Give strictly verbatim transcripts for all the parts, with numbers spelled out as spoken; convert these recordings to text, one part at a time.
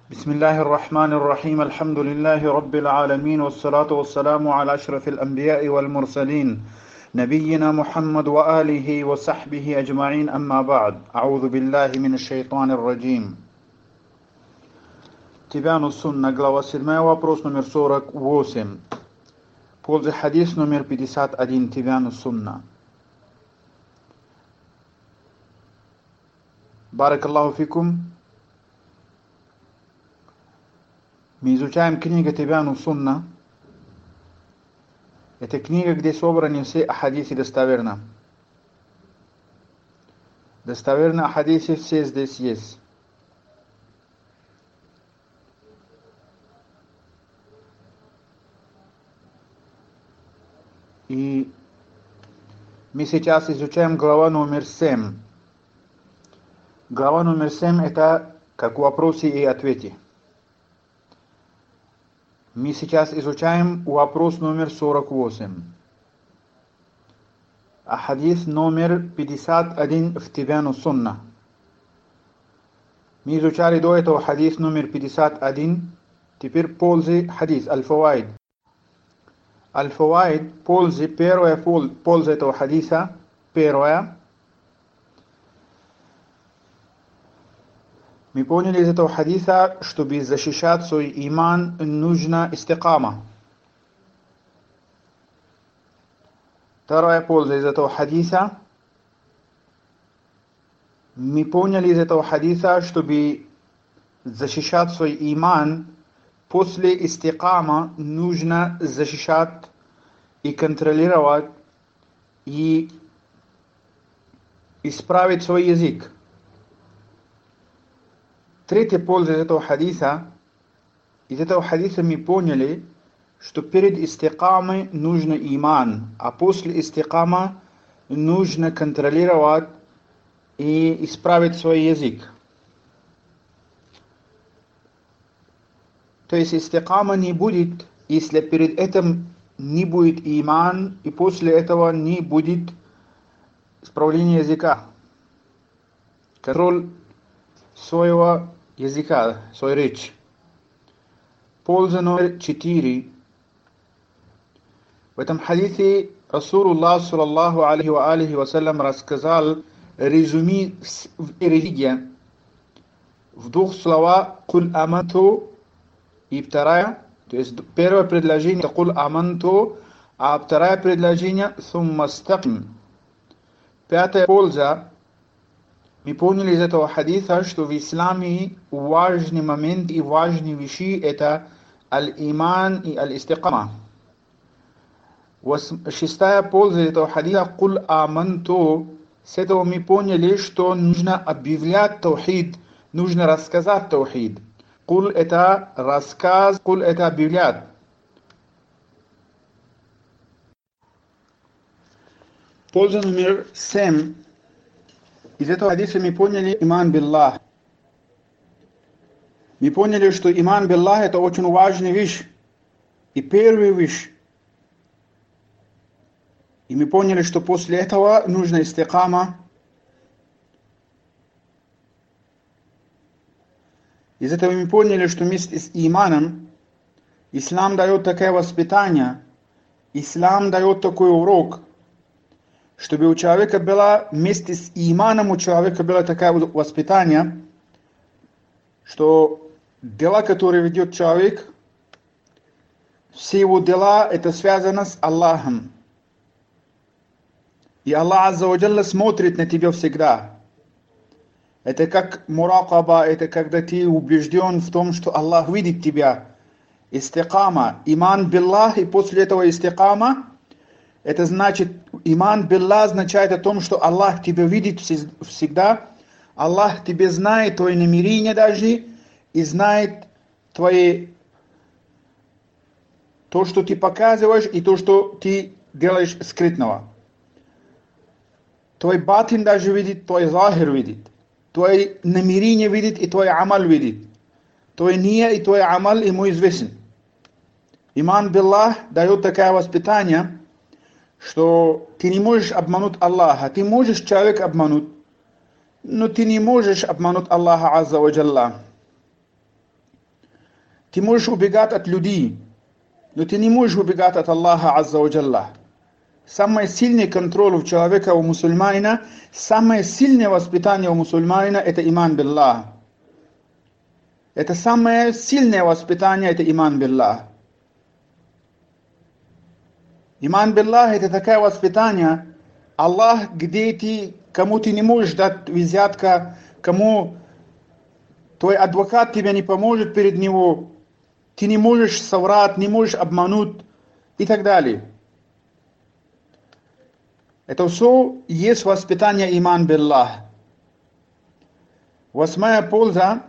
بسم الله الرحمن الرحيم الحمد لله رب العالمين والصلاة والسلام على أشرف الأنبياء والمرسلين نبينا محمد وآله وصحبه أجمعين أما بعد أعوذ بالله من الشيطان الرجيم. تبيان السنة глава седьмая, вопрос номер сорок восемь. Пользы хадис номер пятьдесят один. Тибян ас-Сунна. Баракаллаху фикум. Мы изучаем книгу Тибян ас-Сунна. Это книга, где собраны все хадисы достоверно. Достоверные хадисы все здесь есть. И мы сейчас изучаем глава номер семь. Глава номер семь это как вопросы и ответы. Мы сейчас изучаем вопрос номер сорок восемь. А хадис номер пятьдесят один в Тибян ас-Сунна. Мы изучали до этого хадис номер пятьдесят один. Теперь пользы хадис, аль-фаваид. Аль-фаваид, пользы, первая польза этого хадиса, первая. Мы поняли из этого хадиса, чтобы защищать свой иман, нужна истикама. Вторая польза из этого хадиса. Мы поняли из этого хадиса, чтобы защищать свой иман, после истикама нужно защищать и контролировать и исправить свой язык. Третья польза из этого хадиса. Из этого хадиса мы поняли, что перед истикамой нужно иман, а после истикама нужно контролировать и исправить свой язык. То есть истикама не будет, если перед этим не будет иман, и после этого не будет исправления языка. Контроль своего языка, своей речи. Польза номер четыре. В этом хадисе Расулуллах саллаллаху алейхи ва алейхи вассалям рассказал резюме религии в двух словах «Куль аманту» и вторая, то есть первое предложение это «Куль аманту», а второе предложение «Сумма стаким». Пятая польза. Мы поняли из этого хадиса, что в исламе важный момент и важные вещи это аль-иман и аль-истикама. Шестая польза этого хадиса «Куль аманту». С этого мы поняли, что нужно объявлять таухид, нужно рассказать таухид. «Куль» это рассказ, «Куль» это объявлять. Польза номер семь. Из этого хадиса мы поняли иман биллах. Мы поняли, что иман биллах это очень важная вещь. И первая вещь. И мы поняли, что после этого нужна истикама. Из этого мы поняли, что вместе с иманом ислам дает такое воспитание, ислам дает такой урок, чтобы у человека было, вместе с иманом у человека было такое воспитание, что дела, которые ведет человек, все его дела, это связано с Аллахом. И Аллах Азза ва Джалла смотрит на тебя всегда. Это как муракаба, это когда ты убежден в том, что Аллах видит тебя. Истикама, иман биллах, и после этого истикама, это значит, иман биллах означает о том, что Аллах тебя видит всегда, Аллах тебя знает, твои намерения даже, и знает твои, то, что ты показываешь, и то, что ты делаешь скрытного. Твой батин даже видит, твой захир видит, твои намерения видит, и твой амал видит. Твой ния и твой амал ему известен. Иман биллах дает такое воспитание, что ты не можешь обмануть Аллаха. Ты можешь человека обмануть, но ты не можешь обмануть Аллаха Азза ва Джалла. Ты можешь убегать от людей, но ты не можешь убегать от Аллаха Азза ва Джалла. Самый сильный контроль у человека, у мусульманина, самое сильное воспитание у мусульманина – это иман биллах. Это самое сильное воспитание – это иман биллах. Иман биллах – это такое воспитание, Аллах, где ты, кому ты не можешь дать взятка, кому твой адвокат тебе не поможет перед него, ты не можешь соврать, не можешь обмануть и так далее. Это все есть воспитание иман биллах. Восьмая польза.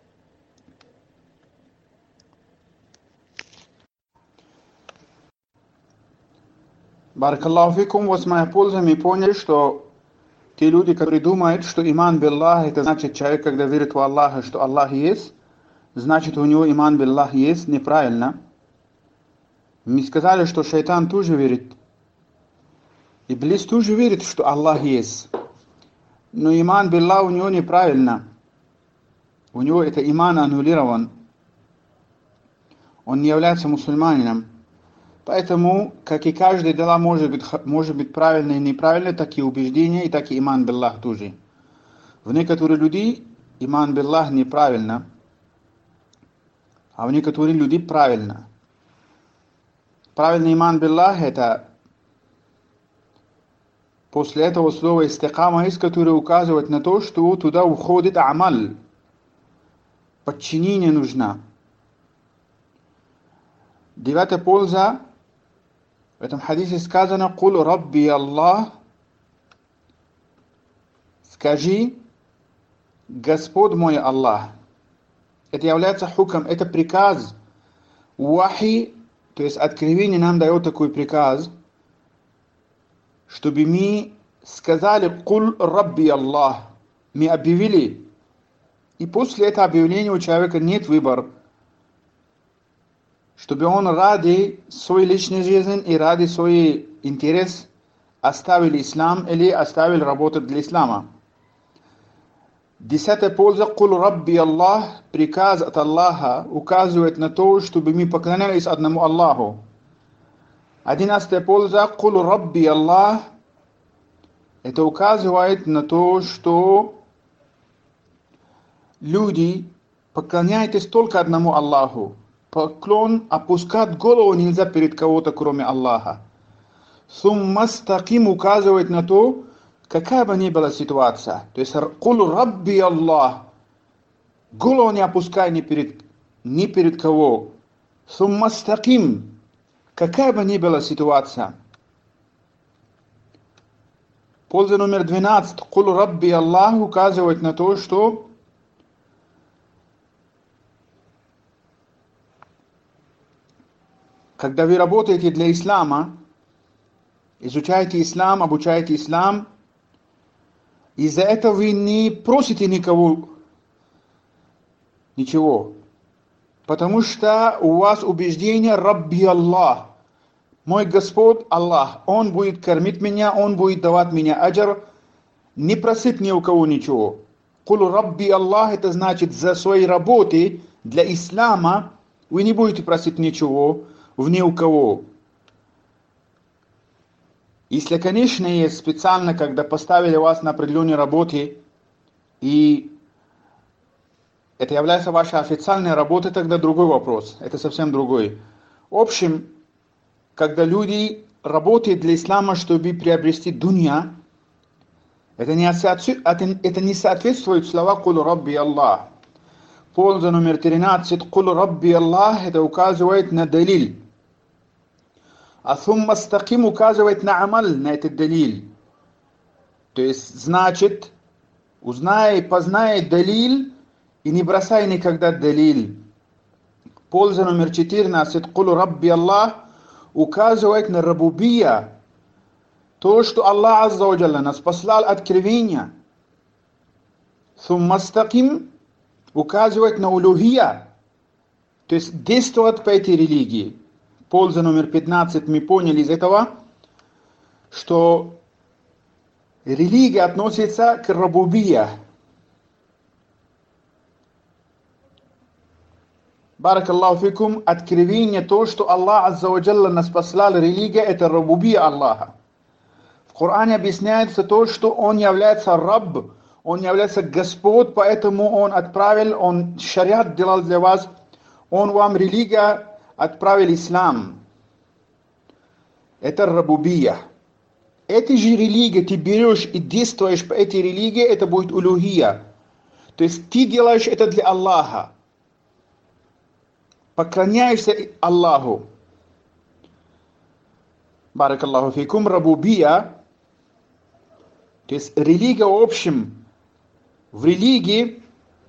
Баракаллаху фикум. Восьмая польза. Мы поняли, что те люди, которые думают, что иман биллах, это значит человек, когда верит в Аллаха, что Аллах есть, значит у него иман биллах есть, неправильно. Мы сказали, что шайтан тоже верит. Иблис тоже верит, что Аллах есть. Но иман биллах у него неправильно. У него это иман аннулирован. Он не является мусульманином. Поэтому, как и каждое дело может быть, может быть правильно и неправильно, так и убеждение, и так и иман биллах тоже. В некоторых людей иман биллах неправильно, а в некоторых людей правильно. Правильный иман биллах это после этого слова истикама есть, которое указывает на то, что туда уходит амаль. Подчинение нужно. Девятая польза. В этом хадисе сказано: «Кул Рабби Аллах». Скажи: Господь мой Аллах. Это является хуком, это приказ. Вахи, то есть откровение нам дает такой приказ, чтобы мы сказали: «Кул Рабби Аллах». Мы объявили. И после этого объявления у человека нет выбора. Чтобы он ради своей личной жизни и ради своего интереса оставил ислам или оставил работать для ислама. Десятая польза. «Кул Рабби Аллах». Приказ от Аллаха указывает на то, чтобы мы поклонялись одному Аллаху. Одиннадцатая польза. «Кул Рабби Аллах». Это указывает на то, что люди, поклоняйтесь только одному Аллаху. Поклон, опускать голову нельзя перед кого-то, кроме Аллаха. Сумма стаким указывает на то, какая бы ни была ситуация. То есть, «Кул Рабби Аллах». Голову не опускай ни перед, ни перед кого. Сумма стаким. Какая бы ни была ситуация. Польза номер двенадцать. «Кул Рабби Аллах» указывает на то, что когда вы работаете для ислама, изучаете ислам, обучаете ислам, из-за этого вы не просите никого ничего. Потому что у вас убеждение «Рабби Аллах». Мой Господь Аллах, Он будет кормить меня, Он будет давать мне аджр, не просить ни у кого ничего. «Кул Рабби Аллах» это значит, за свои работы для ислама вы не будете просить ничего в ни у кого. Если, конечно, есть специально, когда поставили вас на определенной работе, и это является вашей официальной работой, тогда другой вопрос. Это совсем другой. В общем, когда люди работают для ислама, чтобы приобрести дунья, это не, это не соответствует слова «Кул Рабби Аллах». Польза номер тринадцать. «Кул Рабби Аллах» это указывает на далиль. А «Сумма стаким» указывает на амаль, на этот далиль. То есть, значит, узнай, познай далиль и не бросай никогда далиль. Польза номер четырнадцать. «Кул Рабби Аллах» указывает на рабубия. То, что Аллах Азза ва Джалла нас послал откровения. «Сумма стаким» указывает на улухия. То есть, действовать по этой религии. Польза номер пятнадцать. Мы поняли из этого, что религия относится к рабубия. Баракаллаху фикум, откровение, то, что Аллах Азза ва Джалла нас послал, религия, это рабубия Аллаха. В Коране объясняется то, что Он является Рабб, Он является Господь, поэтому Он отправил, Он шариат делал для вас, Он вам религия отправил ислам. Это рабубия. Эти же религии ты берешь и действуешь по этой религии, это будет улухия. То есть ты делаешь это для Аллаха. Поклоняешься Аллаху. Баракаллаху фикум, рабубия, то есть религия в общем, в религии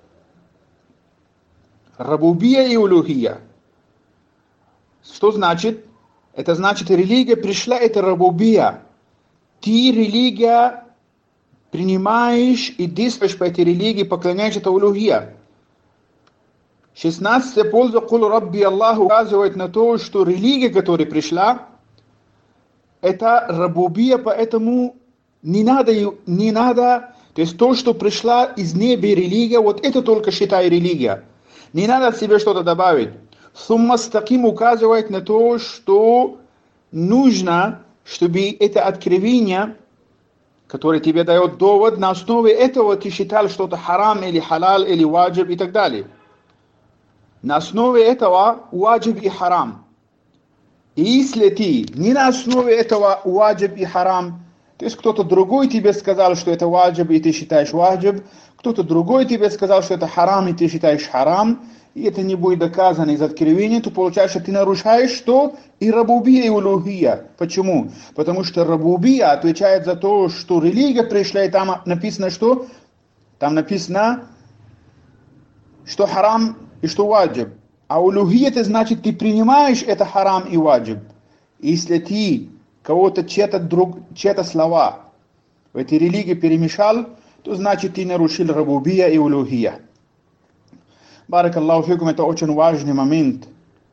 рабубия и улухия. Что значит? Это значит, религия пришла, это рабубия. Ты религия принимаешь и действуешь по этой религии, поклоняешься, это улухия. шестнадцатая польза «Кул Рабби Аллах» указывает на то, что религия, которая пришла, это рабубия, поэтому не надо, не надо, то есть то, что пришла из неба религия, вот это только считай религия. Не надо от себя что-то добавить. Сумма стаким указывает на то, что нужно, чтобы это откровение, которое тебе дает довод, на основе этого ты считал что-то харам или халал или ваджиб и так далее. На основе этого ваджиб и харам. И если ты не на основе этого ваджиб и харам, то есть кто-то другой тебе сказал, что это ваджиб, и ты считаешь ваджиб, кто-то другой тебе сказал, что это харам, и ты считаешь харам, и это не будет доказано из откровения, то получается, ты нарушаешь что? И рабубия, и улухия. Почему? Потому что рабубия отвечает за то, что религия пришла, и там написано что? Там написано, что харам и что ваджиб. А улухия, это значит, ты принимаешь это харам и ваджиб. Если ты кого-то чьи-то друг, чьи-то слова в этой религии перемешал, то значит, ты нарушил рабубия и улухия. Баракаллаху фикум, это очень важный момент.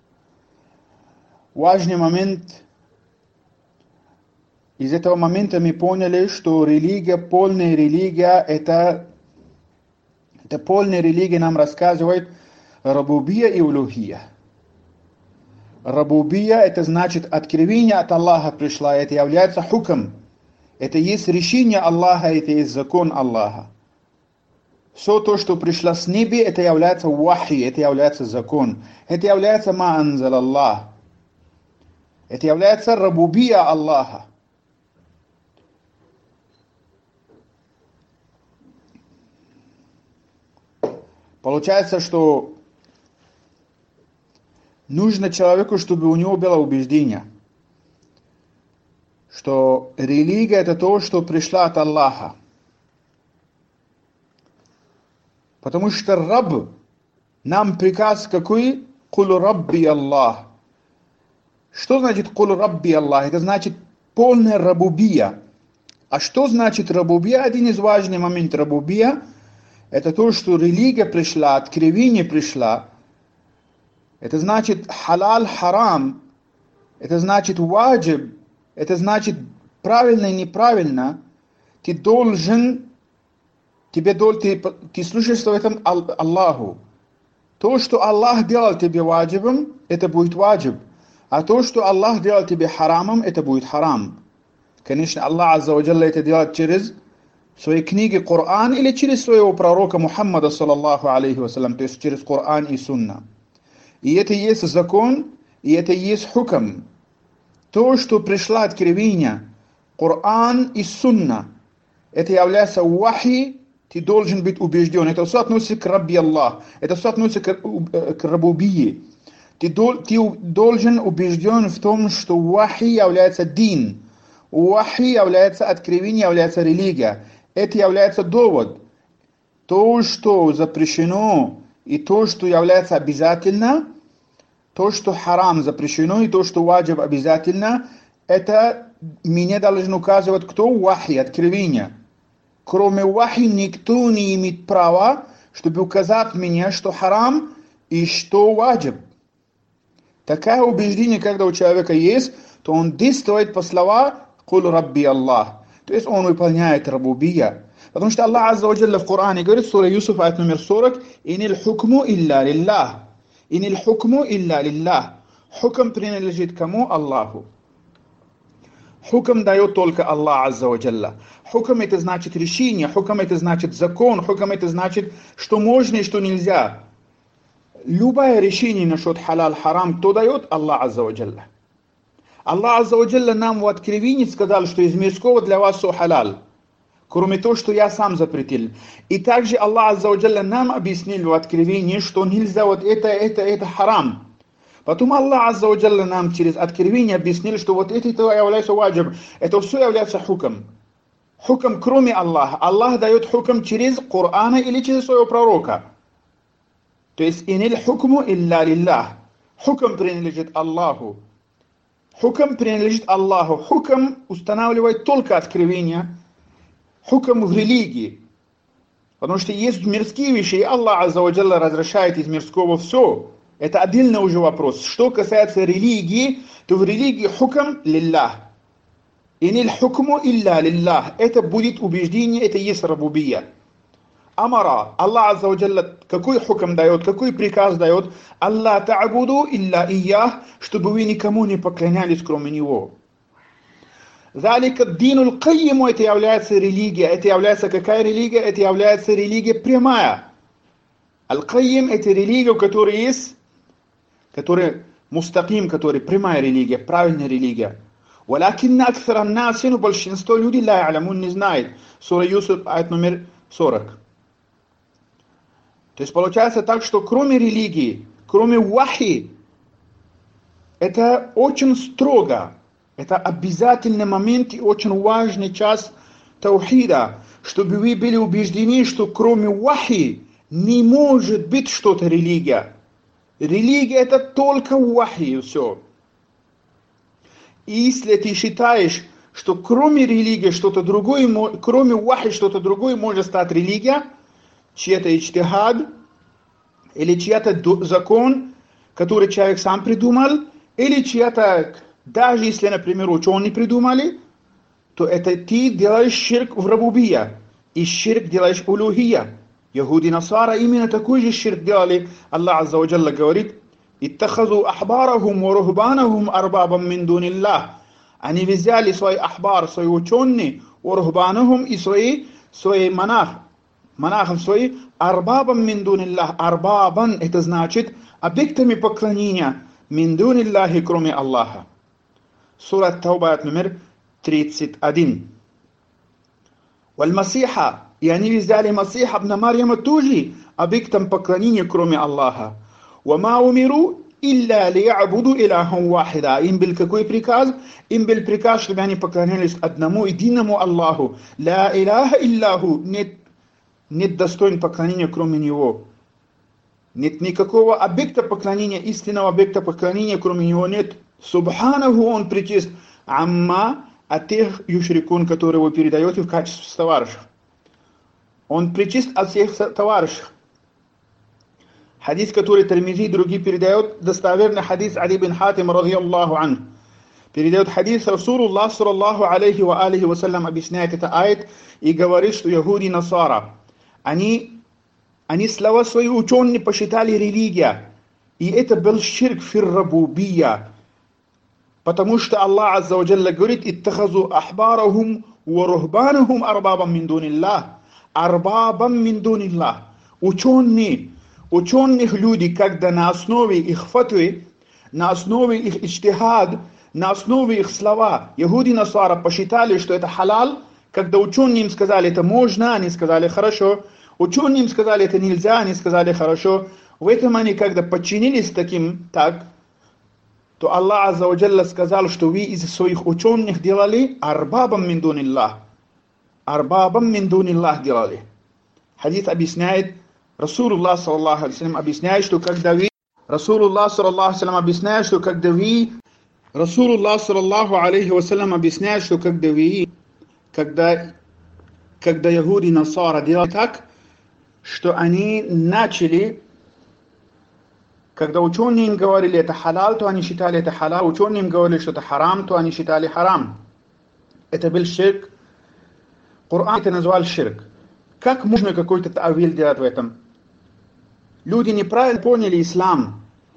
Важный момент. Из этого момента мы поняли, что религия, полная религия, это, это полная религия нам рассказывает рабубия и улухия. Рабубия, это значит откровение от Аллаха пришло, это является хукм. Это есть решение Аллаха, это есть закон Аллаха. Все то, что пришло с неба, это является вахи, это является закон. Это является ма анзал Аллах. Это является рабубия Аллаха. Получается, что нужно человеку, чтобы у него было убеждение, что религия это то, что пришло от Аллаха. Потому что Рабб, нам приказ какой? Кул Рабби Аллах. Что значит Кул Рабби Аллах? Это значит полная рабубия. А что значит рабубия? Один из важных моментов рабубия, это то, что религия пришла, откровение пришла. Это значит халал, харам. Это значит ваджиб. Это значит правильно и неправильно. Ты должен, тебе должен, ты, ты слушаешь в этом Аллаху. То, что Аллах делал тебе ваджибом, это будет ваджиб. А то, что Аллах делал тебе харамом, это будет харам. Конечно, Аллах Азза ва Джалла это делает через свои книги Коран или через своего пророка Мухаммада саллаллаху алейхи вассалям, то есть через Коран и Сунна. И это есть закон, и это есть хукм. То, что пришло откровение, Коран и Сунна, это является вахи, ты должен быть убежден. Это все относится к Рабби Аллах, это все относится к, к рабубии. Ты, ты должен убежден в том, что вахи является дин, вахи является откровение, является религия. Это является довод. То, что запрещено, и то, что является обязательно, то, что харам запрещено, и то, что ваджиб обязательно, это мне должен указывать кто? Вахи, откровение. Кроме вахи никто не имеет права, чтобы указать мне, что харам и что ваджиб. Такое убеждение, когда у человека есть, то он действует по словам «Кул Рабби Аллах». То есть он выполняет рабубия. Потому что Аллах Азза ва Джалла в Коране говорит, сура Юсуф, аят номер сорок, «Инил хукму илля лиллах». Иниль хукму илля лиллах. Хукм принадлежит кому? Аллаху. Хукм дает только Аллах Азза ва Джалла. Хукм это значит решение, хукм это значит закон, хукм это значит, что можно и что нельзя. Любое решение насчет халал, харам, кто дает? Аллах Азза ва Джалла. Аллах Азза ва Джалла нам в откровении сказал, что из мирского для вас все халал, кроме того, что я сам запретил. И также Аллах Азза ва Джалла нам объяснил в откровении, что нельзя вот это, это, это харам. Потом Аллах Азза ва Джалла нам через откровение объяснил, что вот это, это является ваджиб, это все является хукм. Хукм кроме Аллаха. Аллах дает хукм через Корана или через своего пророка. То есть иниль хукму илля лиллах. Хукм принадлежит Аллаху. Хукм принадлежит Аллаху. Хукм устанавливает только откровение. Хукм в религии. Потому что есть мирские вещи, и Аллах Азза ва Джалла разрешает из мирского все. Это отдельный уже вопрос. Что касается религии, то в религии хукм лиллах. Иниль хукму илля лиллах. Это будет убеждение, это есть рабубия. Амара. Аллах Азза ва Джалла какой хукм дает, какой приказ дает? Аллах та'буду илля иях, чтобы вы никому не поклонялись, кроме Него. Залика динул кайиму, это является религия. Это является какая религия? Это является религия прямая. Аль-Кайим это религия, у которой есть, которая мустаким, которая прямая религия, правильная религия. Валякинна аксара нас, но большинство людей ла ялямун, не знает. Сура Юсуф, аят номер сорок. То есть получается так, что кроме религии, кроме вахи, это очень строго, это обязательный момент и очень важный час таухида, чтобы вы были убеждены, что кроме вахи не может быть что-то религия. Религия это только вахи и все. И если ты считаешь, что кроме религии что-то другое, кроме вахи что-то другое может стать религия, чья-то иджтихад, или чья-то закон, который человек сам придумал, или чья-то, даже если, например, ученые придумали, то это ты делаешь ширк в рабубия, и ширк делаешь улухия. Яхуди Насара именно такой же ширк делали. Аллах Азза ва Джалла говорит, «Иттахазу ахбарахум ва рухбанахум арбабам мин дуниллах». Они взяли свои ахбар, свои ученые, ва рухбанахум и свои, свои монах, монахов свои, арбабам мин дуниллах. Арбабан это значит объектами поклонения, мин дуниллахи, кроме Аллаха. Сура Тауба, номер тридцать один. Валь-Масиха, и они взяли Масиха ибн Марьяма тоже объектом поклонения, кроме Аллаха. Вама умиру илля лиябуду илахам вахида. Им был какой приказ? Им был приказ, чтобы они поклонялись одному единому Аллаху. Ла иляха илляху. Нет, нет достоин поклонения, кроме Него. Нет никакого объекта поклонения, истинного объекта поклонения, кроме Него нет. Субханаху, Он причист. Амма от тех юшрикун, которые вы передаете в качестве товарищев. Он причист от всех товарищей. Хадис, который Тирмизи и другие передают, достоверный хадис Али бин Хатим, ради Аллаху ан. Передает хадис Расулуллах, саллаллаху алейхи ва алейхи ва саллям, объясняет это аят и говорит, что Яхуди и Насара, они, они слова свои ученые посчитали религия. И это был ширк фир рабубия. Потому что Аллах Азза ва Джалла говорит, «Иттахазу ахбарахум ва рухбанахум арбабам мин дуниллах». Арбабам мин дуниллах. Ученые, ученых люди, когда на основе их фатвы, на основе их иджтихад, на основе их слова, Яхуди и Насара посчитали, что это халал, когда ученые им сказали, это можно, они сказали, хорошо. Ученые им сказали, это нельзя, они сказали, хорошо. В этом они, когда подчинились таким, так, то Аллах Азза ва Джалла сказал, что вы из своих ученых делали арбабам мин дуниллах. Арбабам мин дуниллах делали. Хадис объясняет, Расулуллах саллаллаху алейхи ва саллям объясняет, что когда вы, Расулуллах саллаллаху алейхи ва саллям объясняет, что когда вы, Расулуллах саллаллаху алейхи ва саллям объясняет, что когда вы, когда, когда Яхуди и Насара делали так, что они начали, когда ученые им говорили, это халал, то они считали это халал, ученые им говорили, что это харам, то они считали харам. Это был ширк. Коран это назвал ширк. Как можно какой-то та'виль делать в этом? Люди неправильно поняли ислам.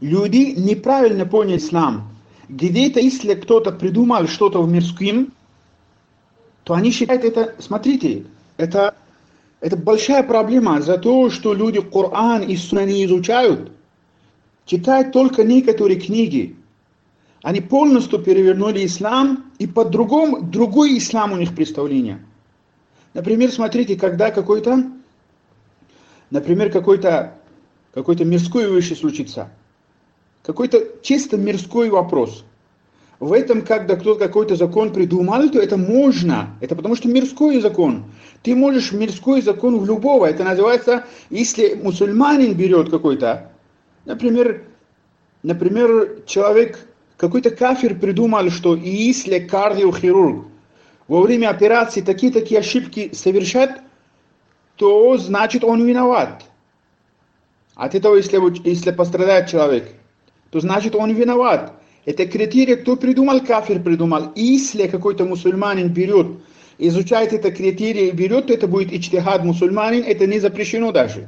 люди неправильно поняли ислам. Где-то, если кто-то придумал что-то в мирским, то они считают это, смотрите, это, это большая проблема за то, что люди Коран и Сунна не изучают, читают только некоторые книги. Они полностью перевернули ислам, и по-другому, другой ислам у них представление. Например, смотрите, когда какой-то, например, какой-то, какой-то мирской вещь случится, какой-то чисто мирской вопрос. В этом, когда кто-то какой-то закон придумал, то это можно. Это потому что мирской закон. Ты можешь мирской закон в любого. Это называется, если мусульманин берет какой-то, например, например, человек, какой-то кафир придумал, что если кардиохирург во время операции такие-такие ошибки совершает, то значит он виноват. От этого, если, если пострадает человек, то значит он виноват. Это критерий, кто придумал, кафир придумал. И если какой-то мусульманин берет, изучает это критерий и берет, то это будет иджтихад мусульманин, это не запрещено даже.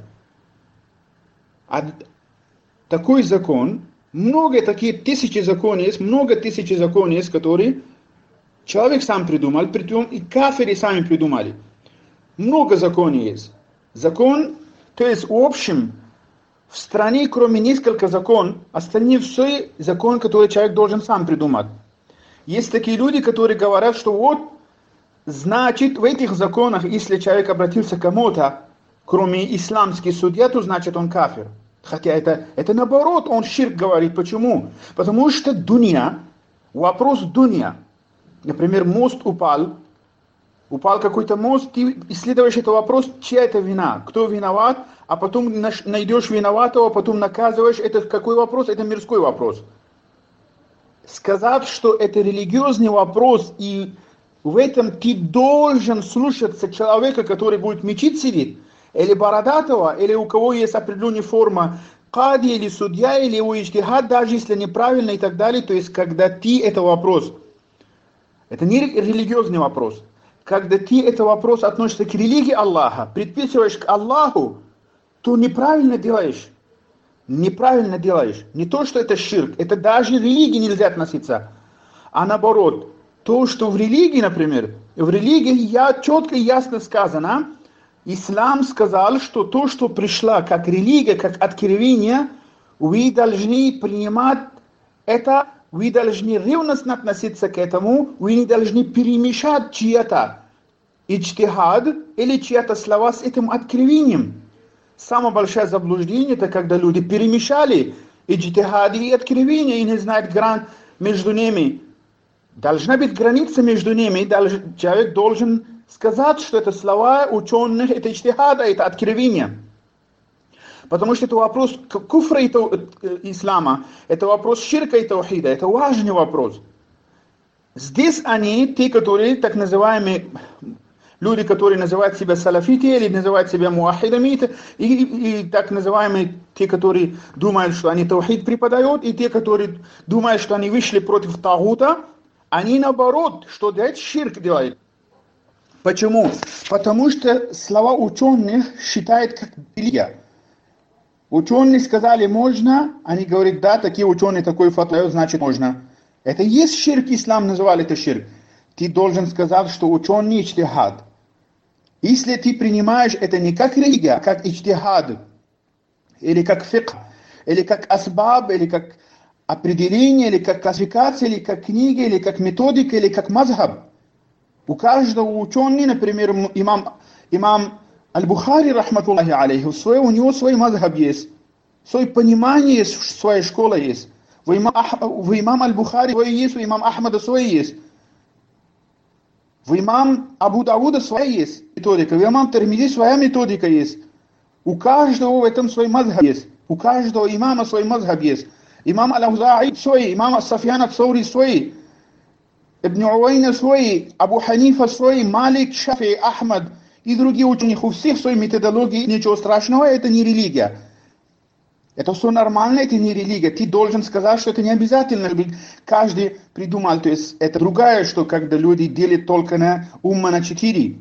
А такой закон, много таких тысячи законов есть, много тысяч законов есть, которые человек сам придумал, притом и кафиры сами придумали. Много законов есть. Закон, то есть в общем, в стране, кроме нескольких законов, остальные все законы, которые человек должен сам придумать. Есть такие люди, которые говорят, что вот, значит, в этих законах, если человек обратился к кому-то, кроме исламских судья, то значит он кафир. Хотя это, это наоборот, он ширк говорит. Почему? Потому что дунья, вопрос дунья. Например, мост упал, упал какой-то мост, ты исследуешь этот вопрос, чья это вина, кто виноват, а потом найдешь виноватого, потом наказываешь. Это какой вопрос? Это мирской вопрос. Сказать, что это религиозный вопрос, и в этом ты должен слушаться человека, который будет в мечеть сидеть, или бородатого, или у кого есть определенная форма кади, или судья, или у иджтихад, даже если неправильно и так далее. То есть, когда ты это вопрос, это не религиозный вопрос, когда ты это вопрос относишься к религии Аллаха, предписываешь к Аллаху, то неправильно делаешь. Неправильно делаешь. Не то, что это ширк, это даже религии нельзя относиться. А наоборот, то, что в религии, например, в религии я, четко и ясно сказано, ислам сказал, что то, что пришло как религия, как откровение, вы должны принимать это, вы должны ревностно относиться к этому, вы не должны перемешать чьи-то иджтихад или чьи-то слова с этим откровением. Самое большое заблуждение, это когда люди перемешали иджтихад и откровение и не знают грань между ними. Должна быть граница между ними, человек должен сказать, что это слова ученых, это иджтихада, это откровение. Потому что это вопрос куфра и ислама, это вопрос ширка и таухида, это важный вопрос. Здесь они, те, которые, так называемые, люди, которые называют себя салафити или называют себя муахидами, и, и, и так называемые, те, которые думают, что они таухид преподают, и те, которые думают, что они вышли против тагута, они наоборот, что делают, ширк делают. Почему? Потому что слова ученых считают как религия. Ученые сказали можно, они говорят, да, такие ученые такой фатва, значит можно. Это и есть ширк, ислам называли это ширк. Ты должен сказать, что ученый иджтихад. Если ты принимаешь это не как религия, а как иджтихад, или как фикх, или как асбаб, или как определение, или как классификация, или как книга, или как методика, или как мазхаб. У каждого ученого, например, имам, имам Аль-Бухари, рахматуллахи алейхи, свой, у него свой мазхаб есть, свое понимание есть, своя школа есть. У имама имам Аль-Бухари свой есть, у имама Ахмада свой есть. У имам Абу Дауда своя есть методика, у имам Тирмизи своя методика есть. У каждого в этом свой мазхаб есть. У каждого имама свой мазхаб есть. Имам Аль-Аузаи свой, имам Ас-Сафьян ат-Саури свой, Ибн Уайна свой, Абу Ханифа свой, Малик, Шафи, Ахмад и другие ученые, у всех своей методологии, ничего страшного, это не религия. Это все нормально, это не религия. Ты должен сказать, что это не обязательно. Каждый придумал, то есть это другое, что когда люди делят только на умма на четыре.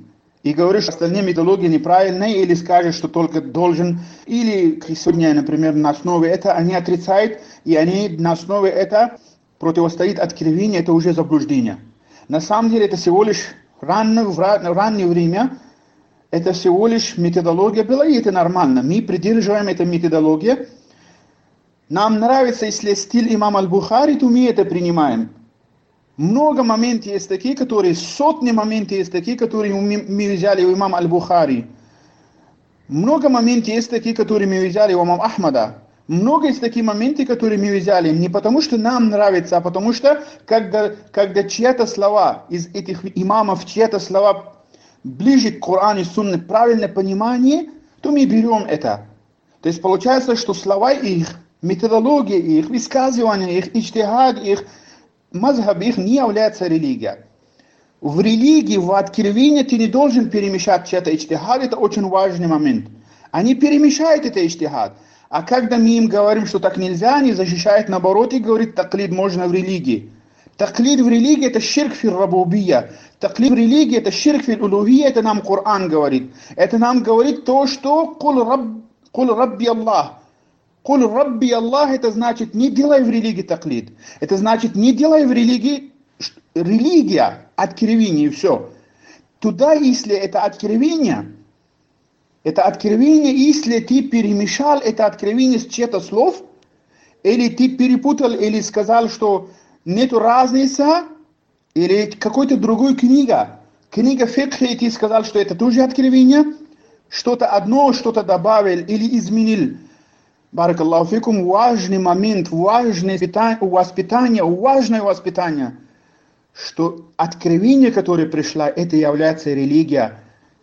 и говоришь, что остальные методологии неправильные, или скажешь, что только должен, или сегодня, например, на основе этого они отрицают, и они на основе этого противостоит откровению, это уже заблуждение. На самом деле это всего лишь рано, в раннее время, это всего лишь методология была, и это нормально. Мы придерживаем эту методологию. Нам нравится, если стиль имама Аль-Бухари, то мы это принимаем. Много моментов есть такие, которые, сотни моментов есть такие, которые мы взяли у имама Аль-Бухари. Много моментов есть такие, которые мы взяли у имама Ахмада. Много из таких моментов, которые мы взяли, не потому что нам нравится, а потому что, когда, когда чьи-то слова из этих имамов, чьи-то слова ближе к Корану и Сунне, правильное понимание, то мы берем это. То есть получается, что слова их, методология их, высказывания их, иджтихад их, мазхаб их не является религией. В религии, в откровении ты не должен перемешать чьи-то иджтихад, это очень важный момент. Они перемешают это иджтихад. А когда мы им говорим, что так нельзя, они защищают наоборот и говорят, таклид можно в религии. Таклид в религии это ширк фил рабубия. Таклид в религии это ширк фил улухия, это нам Коран говорит. Это нам говорит то, что кул раб, кул рабби Аллах. Кул рабби Аллах, это значит не делай в религии таклид. Это значит не делай в религии, религия, откровение и все. Туда, если это откровение, это откровение, если ты перемешал это откровение с чьих-то слов, или ты перепутал, или сказал, что нету разницы, или какой-то другой книга, книга фикха, и ты сказал, что это тоже откровение, что-то одно, что-то добавил или изменил. Баракаллаху фикум, важный момент, важное воспитание, важное воспитание, что откровение, которое пришло, это является религия.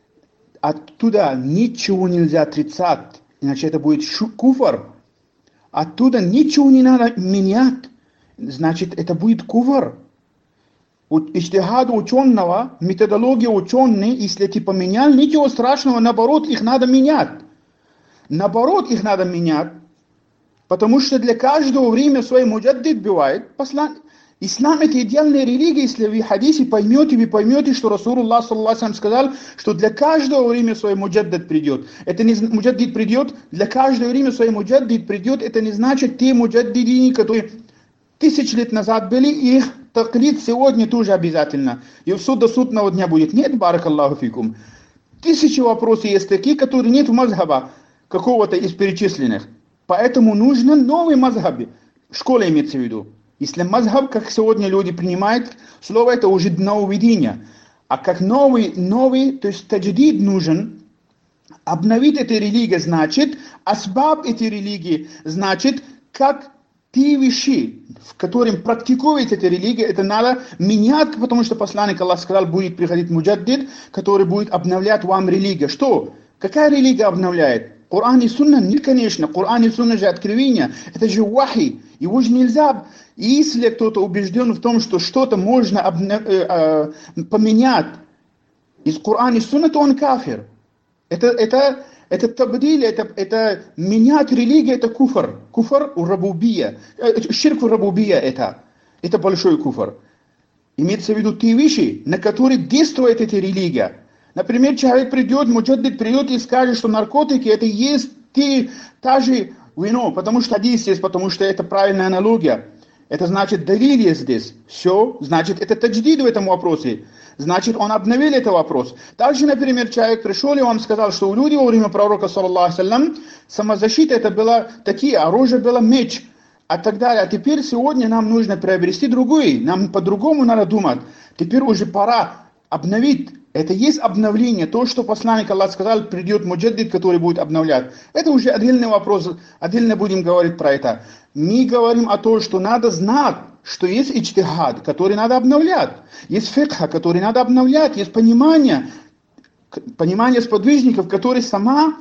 Оттуда ничего нельзя отрицать, иначе это будет куфр. Оттуда ничего не надо менять, значит это будет куфр. Иджтихад ученого, методология ученые, если ты поменял, ничего страшного, наоборот, их надо менять. Наоборот, их надо менять, потому что для каждого время свой муджаддид бывает. Послан... Ислам это идеальная религия, если вы в хадисе поймете, вы поймете, что Расулуллах саллаллаху алейхи ва саллям сказал, что для каждого время свой муджаддид придет. Это не муджаддид придет, для каждого время свой муджаддид придет, это не значит те муджаддидини, которые тысяч лет назад были, их таклид сегодня тоже обязательно. И в суд до судного дня будет. Нет, баракаллаху фикум. Тысячи вопросов есть такие, которые нет в мазхаба какого-то из перечисленных. Поэтому нужно новый мазхаб. Школа имеется в виду. Если мазхаб, как сегодня люди принимают, слово это уже нововведение. А как новый, новый, то есть тадждид нужен, обновить эту религию значит, асбаб этой религии значит, как те вещи, в которых практикуется эта религия, это надо менять, потому что посланник Аллах сказал, будет приходить муджаддид, который будет обновлять вам религию. Что? Какая религия обновляет? Коран и Сунна? Нет, конечно. Коран и Сунна же откровение. Это же вахи. Его же нельзя... Если кто-то убежден в том, что что-то можно обна... э, э, поменять из Корана и Сунны, то он кафир. Это, это, это табдиль, это, это менять религию, это куфр. Куфр у рабубия. Ширк у рабубия это. Это большой куфр. Имеется в виду те вещи, на которые действует эта религия. Например, человек придет, муджаддид придет и скажет, что наркотики это есть те, та же вино, потому что хадис есть, потому что это правильная аналогия. Это значит, далиль есть здесь. Все, значит, это тадждид в этом вопросе. Значит, он обновил этот вопрос. Также, например, человек пришел и он сказал, что у людей во время пророка, саллаллаху алейхи, самозащита это было такие, оружие было меч, а так далее. А теперь сегодня нам нужно приобрести другой, нам по-другому надо думать. Теперь уже пора обновить. Это есть обновление. То, что посланник Аллах сказал, придет муджаддид, который будет обновлять. Это уже отдельный вопрос, отдельно будем говорить про это. Мы говорим о том, что надо знать, что есть иджтихад, который надо обновлять. Есть фикха, который надо обновлять. Есть понимание, понимание сподвижников, которые сама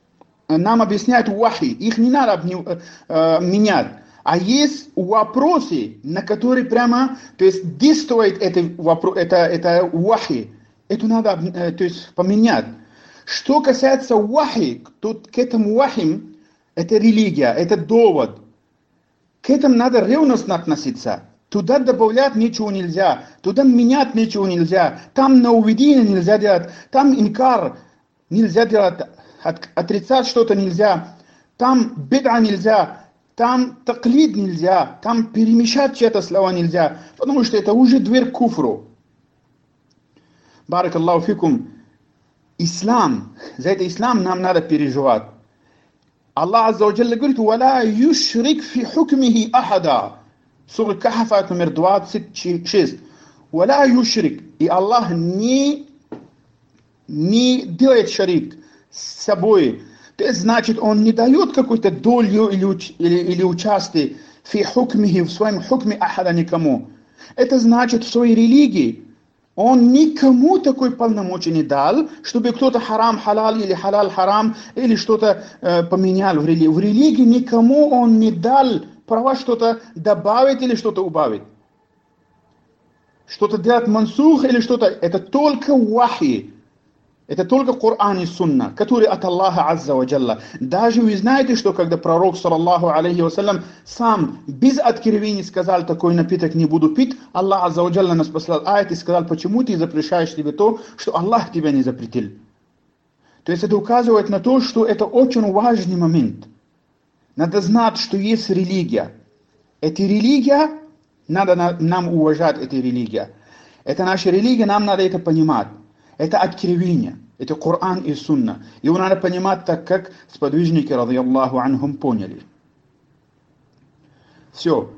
нам объясняют вахи. Их не надо обню, э, менять. А есть вопросы, на которые прямо, то есть действует это, это, это вахи. Это надо, то есть, поменять. Что касается вахи, тут к этому вахим, это религия, это довод. К этому надо ревностно относиться. Туда добавлять ничего нельзя, туда менять ничего нельзя, там нововведение нельзя делать, там инкар нельзя делать, от, отрицать что-то нельзя, там бед'a нельзя, там таклид нельзя, там перемещать чьи-то слова нельзя, потому что это уже дверь к куфру. Барак Аллаху фикум. Ислам, за это ислам нам надо переживать. Аллах Азза ва Джалля говорит: «Валя юшрик фи хукмихи ахада». Сура Кахф, аят номер двадцать шесть. «Валя юшрик». И Аллах не, не делает шарик с собой. То есть, значит, Он не дает какую-то долю или, или, или участие фи хукмихи, в своем хукме ахада никому. Это значит, в своей религии Он никому такой полномочий не дал, чтобы кто-то харам халал или халал харам или что-то э, поменял в религии. В религии никому Он не дал права что-то добавить или что-то убавить. Что-то делать мансух или что-то. Это только вахи. Это только Коран и Сунна, которые от Аллаха Азза ва Джалла. Даже вы знаете, что когда пророк, саллаллаху алейхи вассалям, сам без откровений сказал: такой напиток не буду пить, Аллах Азза ва Джалла нас послал аят и сказал: почему ты запрещаешь себе то, что Аллах тебя не запретил. То есть это указывает на то, что это очень важный момент. Надо знать, что есть религия. Эта религия, надо нам уважать эту религию. Это наша религия, нам надо это понимать. Это откровение, это Коран и Сунна. Его надо понимать так, как сподвижники, радийаллаху анхум, поняли. Все.